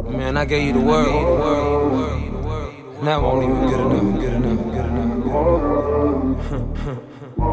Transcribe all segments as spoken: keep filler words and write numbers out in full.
Man, I gave you the world, and that won't even good enough. Good enough. Good enough.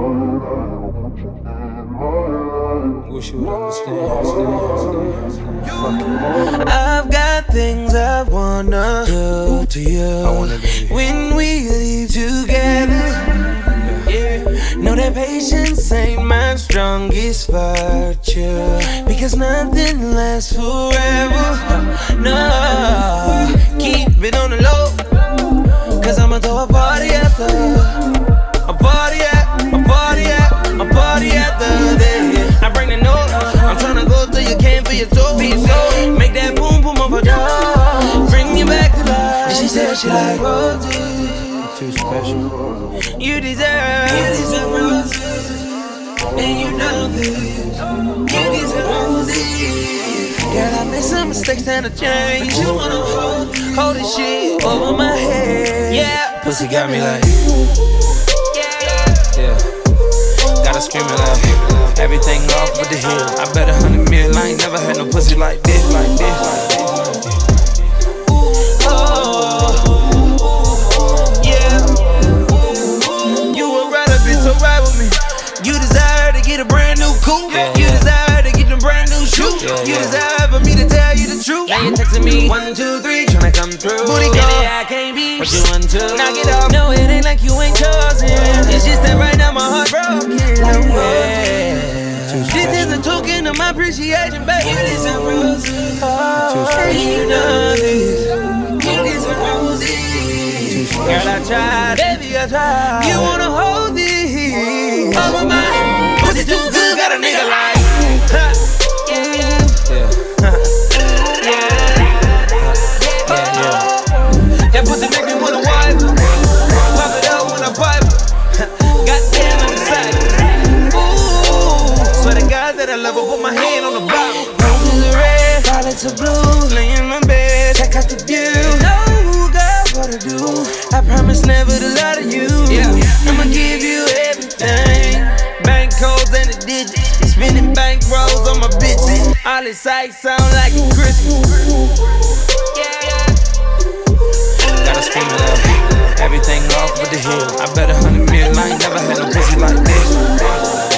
Wish you would understand. Fuck it. I've got things I wanna do to you. I wanna be. When we leave together. Yeah. Know that patience ain't my strongest virtue, because nothing lasts forever. No, keep it on the low, cause I'ma throw a party after. A party at, a party at, a party after this. I bring the note, I'm tryna go till you can't feel your toe. Make that boom boom of a dog, bring you back to life. And she said she like roses. Too special. You deserve, you deserve roses, and you know this. You deserve roses. Girl, I made some mistakes and I changed. You wanna hold, hold this shit over my head. Yeah, Pussy got me like, yeah. Gotta scream it like, everything off with the hill. I bet a hundred mil, I ain't never had no pussy like this, like this, like this. You desire to get a brand new coupe. Yeah, you yeah. desire to get a brand new shoe. Yeah, you yeah. desire for me to tell you the truth. Now you texting me one, two, three, tryna come through. Booty call, I can't be what you want to. Knock it off. No, it ain't like you ain't chosen. It's just that right now my heart broken. Like, yeah. This is a token of my appreciation, baby. You deserve roses. Oh, and you know this. You deserve roses. Girl, I tried, baby, I tried. You wanna hold this? Over my head, pussy too good, got a nigga like, huh, yeah, yeah, Yeah. huh, yeah, yeah, yeah. That pussy make me wanna wipe her, pop it out when I pipe her. Goddamn, I'm excited. Ooh, swear to God that I love her, put my hand on the bottle. Roses are red, violets are blue, lay in my bed, check out the view. Know girl what to do. I promise never to lie to you. Yeah. I'ma give you everything. Bank codes and the digits. Spending bank rolls on my bitches. All this sight sound like a Christmas. Yeah. Gotta scream it out, everything off with the hill. I bet a hundred mil, I ain't never had no pussy like this.